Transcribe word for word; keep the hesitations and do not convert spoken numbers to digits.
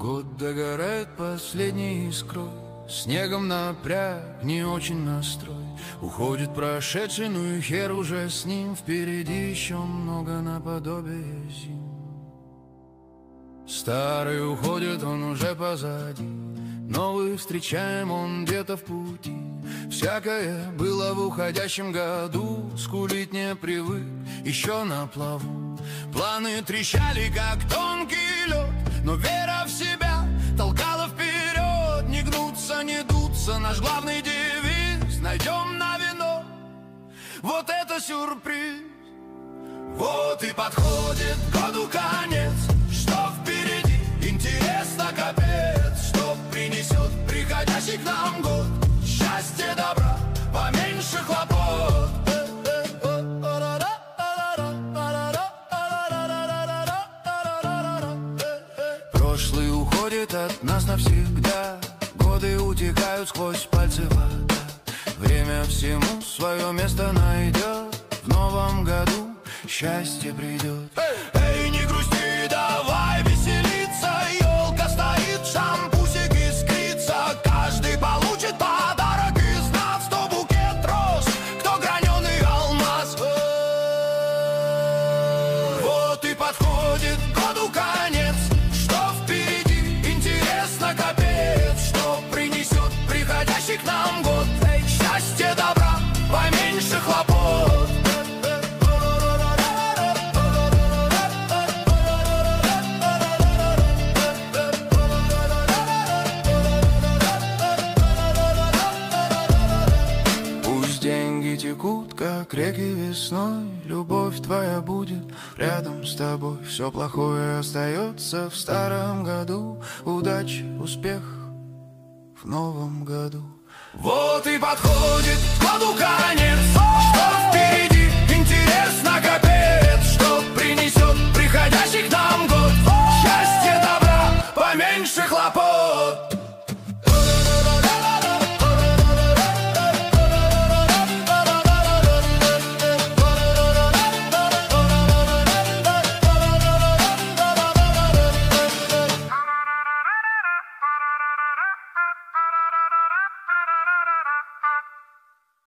Год догорает последней искрой, снегом напряг, не очень настрой. Уходит прошедший, ну и хер уже с ним. Впереди еще много наподобие зим. Старый уходит, он уже позади, новый встречаем, он где-то в пути. Всякое было в уходящем году, скулить не привык, еще на плаву. Планы трещали, как тонкий лед, но вера в себя толкала вперед. Не гнуться, не дуться, наш главный девиз. Найдем на вино, вот это сюрприз. Вот и подходит году конец, что впереди, интересно капец. Что принесет приходящий к нам год? Счастье, добра, поменьше хлопот. Прошлый уходит от нас навсегда, годы утекают сквозь пальцы вода. Время всему свое место найдет, в новом году счастье придет. Эй, не грусти, давай веселиться, елка стоит, шампусик искрится. Каждый получит подарок из нас, сто букет роз, кто граненый алмаз. Вот и подходит году конец, что впереди, интересно капец. Что принесет приходящий к нам год? Счастье, добра, поменьше хлопот. Пусть деньги текут, как реки весной, любовь твоя будет рядом с тобой. Все плохое остается в старом году, удачи, успех в новом году. Вот и подходит году конец, что впереди, интересно капец. Что принесет приходящий к нам год?